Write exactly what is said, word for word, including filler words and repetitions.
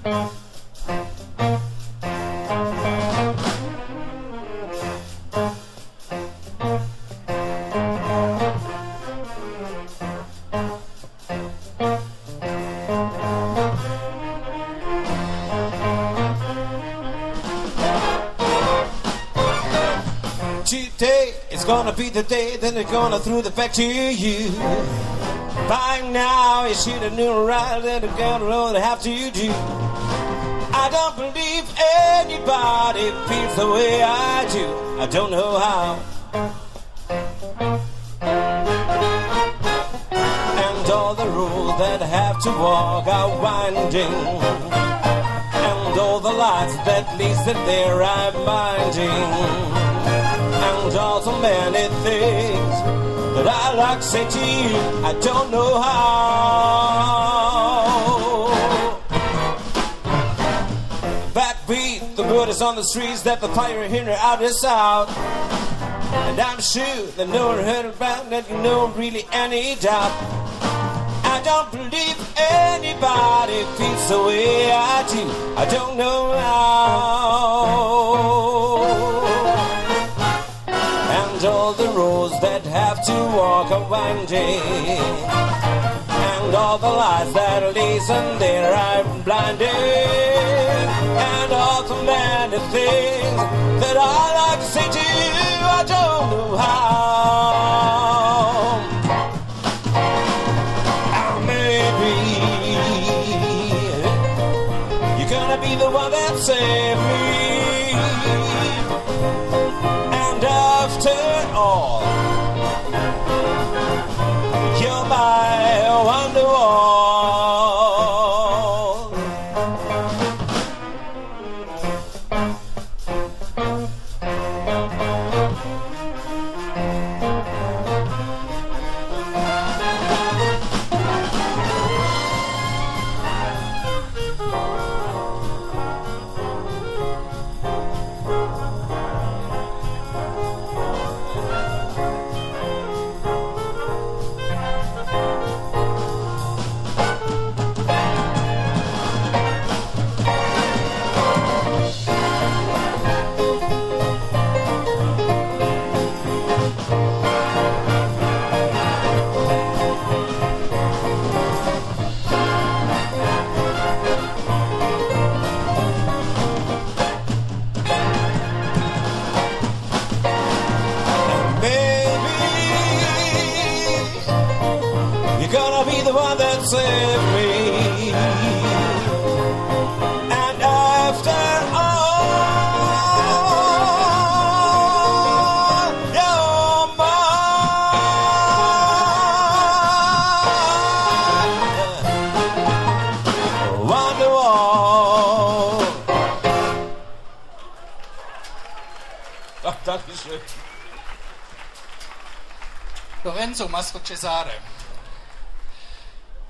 Today is gonna be the day that they're gonna throw the back to you. By now you should have known right that they're gonna know they have to do. I don't believe anybody feels the way I do. I don't know how. And all the roads that I have to walk are winding, and all the lights that leads them there I'm minding. And all so many things that I like to say to you, I don't know how. Backbeat, the word is on the streets that the fire here out is out. And I'm sure that no one heard about that, you know really any doubt. I don't believe anybody feels the way I do. I don't know how. All the roads that have to walk are winding, and all the lights that listen there I'm blinded, and all the many things that I like to say to you, I don't know how. And maybe you're gonna be the one that saved me. After all, you're my wonderwall. Save me. And after all, you're mine. Wonderwall. Ach, danke schön. Lorenzo Mastro Cesare.